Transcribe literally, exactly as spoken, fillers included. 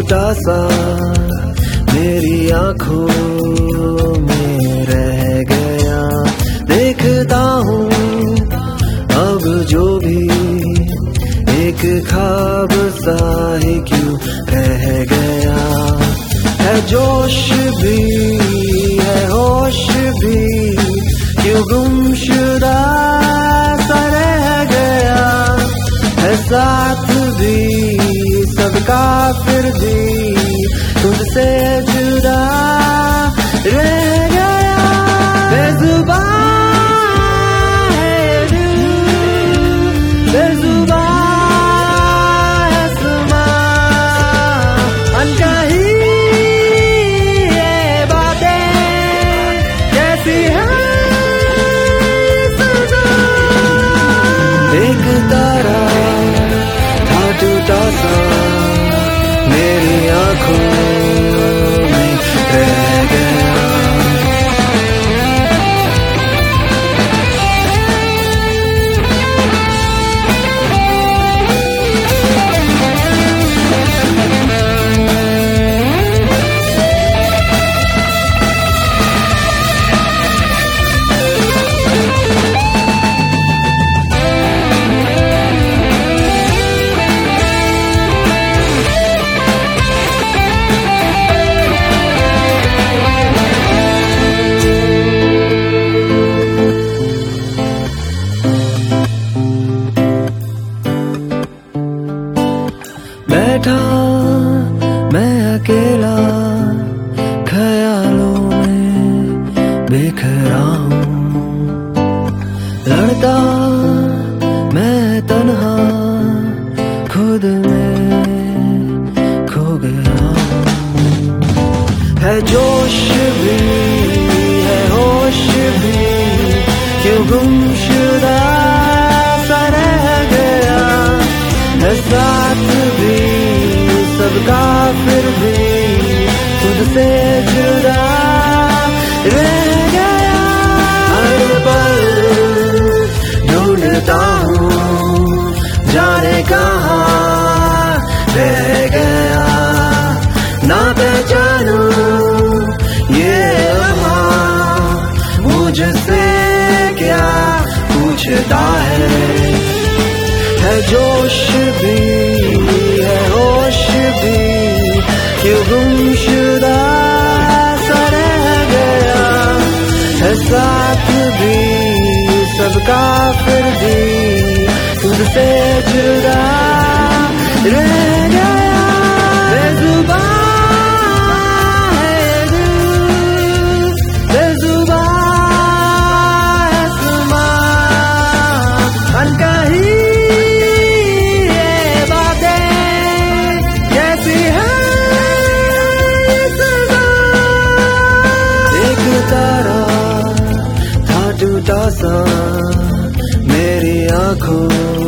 टूटा सा मेरी आंखों में रह गया। देखता हूँ अब जो भी एक ख्वाब सा ही क्यों रह गया। है जोश भी है होश भी क्यों गुमशुदा सा रह गया। है साथ भी सबका फिर भी तुझसे जुदा रह गया। बेजुबान है दिल, बेजुबान है समा, अनकही ये बातें कैसी हैं सजा। एक तारा था टूटा सा मेरी आंखों में रह गया। बैठा मैं अकेला ख्यालों में बिखरा हूँ। लड़ता मैं तन्हा खुद में खो गया हूँ। है जोश भी है होश भी क्यों गुमशुदा सा रह गया। है साथ भी सबका फिर भी तुझसे जुदा रह गया। हर पल ढूंढता हूँ जाने कहाँ रह गया। ना पहचानू ये लम्हा मुझसे क्या पूछता है। है जोश भी है होश भी क्यों गुमशुदा सा रह गया। है साथ भी सबका फिर भी तुझसे जुदा रह गया। बेजुबान है दिल, बेजुबान है समा, अनकही टूटा सा मेरी आंखों